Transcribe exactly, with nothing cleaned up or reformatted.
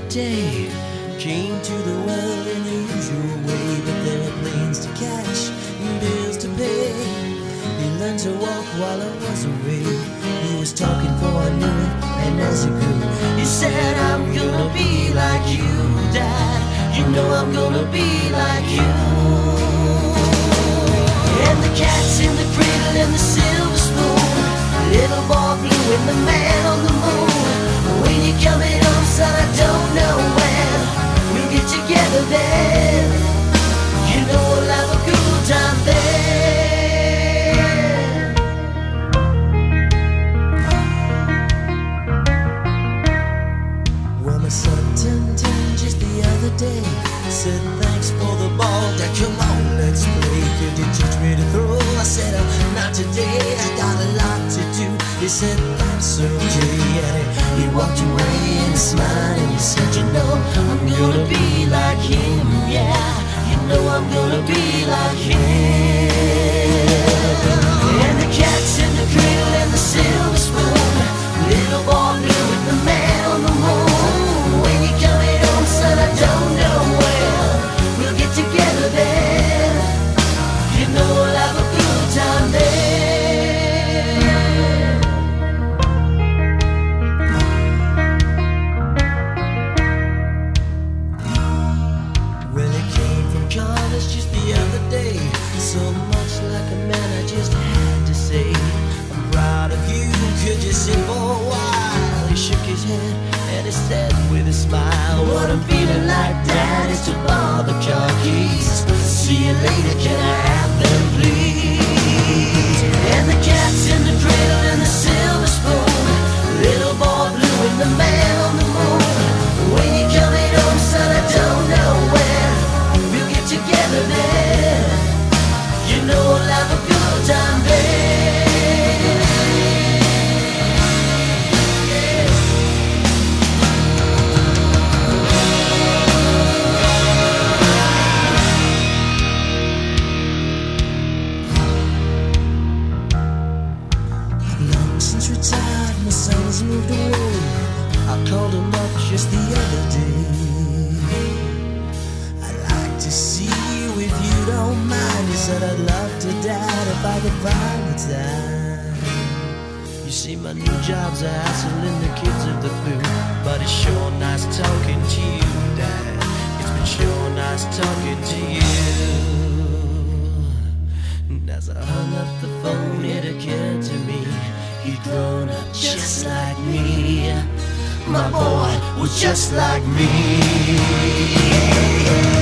day. Came to the world in the usual way, but there were planes to catch and bills to pay. He learned to walk while I was away. He was talking before I knew it, and as he grew, he said, I'm gonna be like you, Dad. You know I'm gonna be like you. And the cat's in the cradle and the silver spoon, little boy blue and the man on the moon. When you're coming home, son, I don't know when we'll get together then. You know we'll have a good time then. Well, my son turned ten just the other day. Said thanks for the ball, Dad, come on, let's play. Could you teach me to throw? I said, oh, not today, I got a lot to do. He said, that's okay, and he, he walked away and he smiled and he said, you know, I'm gonna be like him, yeah. You know I'm gonna be like him. And the cat's in the cradle and the silver spoon, little boy blue with the man on the moon. When you're coming home, son, I don't know when we'll get together then. You know we'll have a good time then. Well, he came from college just the other day. So much like a man, I just had to say, I'm proud of you, could you sing for a while? He shook his head and he said with a smile, what I'm feeling like, Dad, is to borrow the car keys. See you later, can I have them, please? And the cat's in the cradle and the silver spoon, little boy blue and the man on the moon. When you're coming home, son, I don't know when we'll get together then. You know we'll have a good time then. Retired, my son's moved away. I called him up just the other day. I'd like to see you if you don't mind. He said I'd love to, Dad, if I could find the time. You see, my new job's a hassle and the kids are the boo, but it's sure nice talking to you, Dad. It's been sure nice talking to you. And as I hung up the phone, it occurred to me, he'd grown up just like me. My boy was just like me.